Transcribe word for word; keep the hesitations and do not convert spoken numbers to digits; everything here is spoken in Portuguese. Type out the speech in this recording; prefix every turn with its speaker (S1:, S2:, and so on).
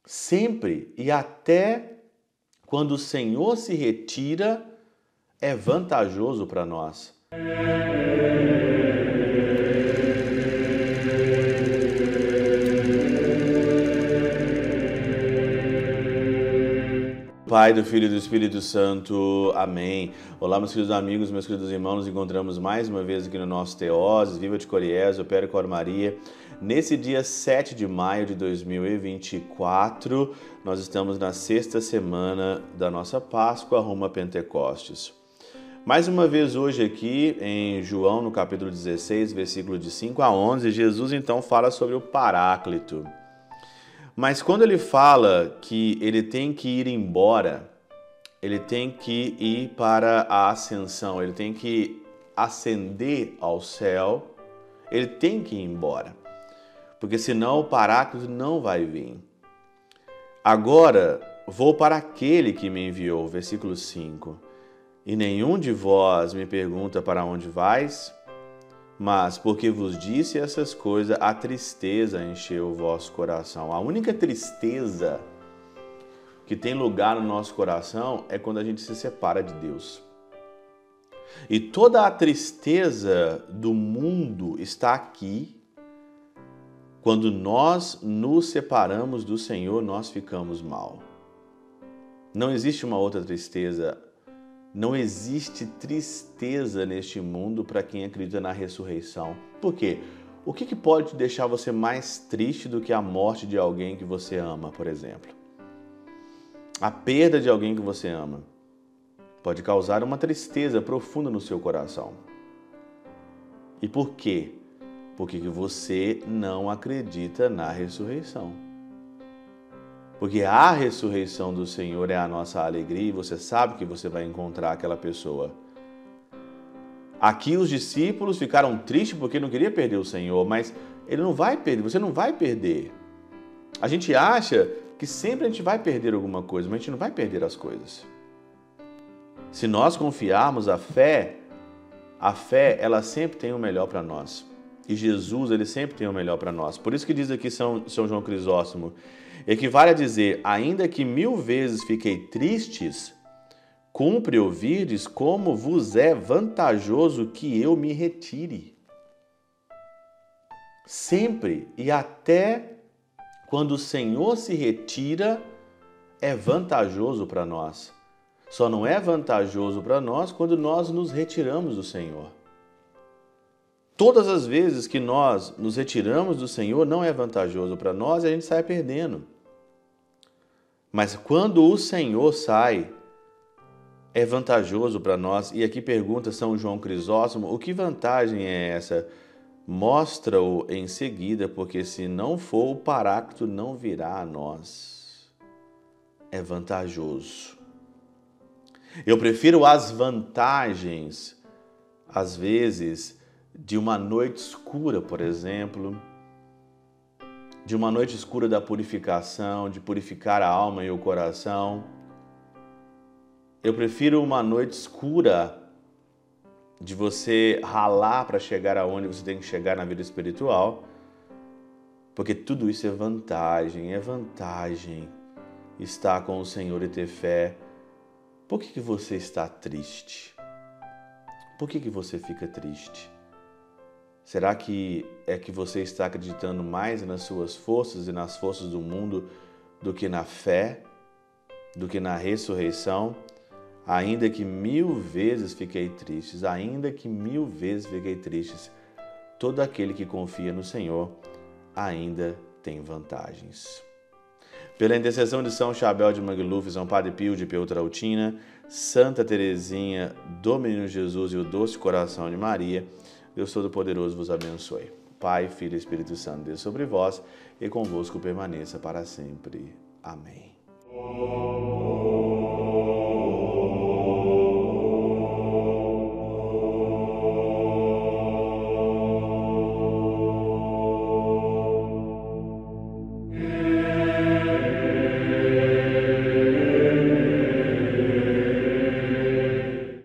S1: Sempre e até quando o Senhor se retira, é vantajoso para nós. Pai, do Filho e do Espírito Santo. Amém. Olá, meus queridos amigos, meus queridos irmãos, nos encontramos mais uma vez aqui no nosso Teoses, Viva de Coriés, Opera Cor Maria. Nesse dia sete de maio de dois mil e vinte e quatro, nós estamos na sexta semana da nossa Páscoa rumo a Pentecostes. Mais uma vez hoje aqui em João, no capítulo dezesseis, versículo de cinco a onze, Jesus então fala sobre o Paráclito. Mas quando ele fala que ele tem que ir embora, ele tem que ir para a ascensão, ele tem que ascender ao céu, ele tem que ir embora, porque senão o Paráclito não vai vir. Agora vou para aquele que me enviou, versículo cinco. E nenhum de vós me pergunta para onde vais, mas porque vos disse essas coisas, a tristeza encheu o vosso coração. A única tristeza que tem lugar no nosso coração é quando a gente se separa de Deus. E toda a tristeza do mundo está aqui. Quando nós nos separamos do Senhor, nós ficamos mal. Não existe uma outra tristeza. Não existe tristeza neste mundo para quem acredita na ressurreição. Por quê? O que pode deixar você mais triste do que a morte de alguém que você ama, por exemplo? A perda de alguém que você ama pode causar uma tristeza profunda no seu coração. E por quê? Porque você não acredita na ressurreição. Porque a ressurreição do Senhor é a nossa alegria e você sabe que você vai encontrar aquela pessoa. Aqui os discípulos ficaram tristes porque não queriam perder o Senhor, mas ele não vai perder, você não vai perder. A gente acha que sempre a gente vai perder alguma coisa, mas a gente não vai perder as coisas. Se nós confiarmos a fé, a fé ela sempre tem o melhor para nós. E Jesus, ele sempre tem o melhor para nós. Por isso que diz aqui São, São João Crisóstomo, equivale a dizer, ainda que mil vezes fiquei tristes, cumpre ouvirdes como vos é vantajoso que eu me retire. Sempre e até quando o Senhor se retira, é vantajoso para nós. Só não é vantajoso para nós quando nós nos retiramos do Senhor. Todas as vezes que nós nos retiramos do Senhor, não é vantajoso para nós e a gente sai perdendo. Mas quando o Senhor sai, é vantajoso para nós. E aqui pergunta São João Crisóstomo, o que vantagem é essa? Mostra-o em seguida, porque se não for, o Paráclito não virá a nós. É vantajoso. Eu prefiro as vantagens, às vezes, de uma noite escura, por exemplo, de uma noite escura da purificação, de purificar a alma e o coração. Eu prefiro uma noite escura de você ralar para chegar aonde você tem que chegar na vida espiritual, porque tudo isso é vantagem, é vantagem estar com o Senhor e ter fé. Por que que você está triste? Por que que você fica triste? Será que é que você está acreditando mais nas suas forças e nas forças do mundo do que na fé, do que na ressurreição? Ainda que mil vezes fiquei tristes, ainda que mil vezes fiquei tristes, todo aquele que confia no Senhor ainda tem vantagens. Pela intercessão de São Chabel de Mangluf, São Padre Pio de Peltrautina, Santa Teresinha do Menino Jesus e o Doce Coração de Maria, Deus Todo-Poderoso vos abençoe. Pai, Filho e Espírito Santo, Deus sobre vós e convosco permaneça para sempre. Amém.